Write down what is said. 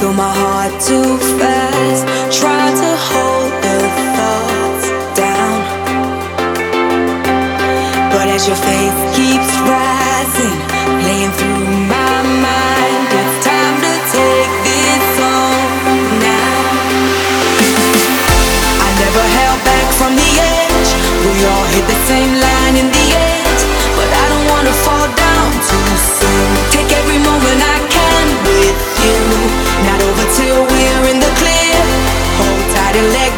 my heart too fast, try to hold the thoughts down. But as your faith keeps rising, playing through my mind, it's time to take this on now. I never held back from the edge. We all hit the same line in the end, but I don't wanna fall down too soon. Take every moment I can with you, not over till we're in the clear. Hold tight and let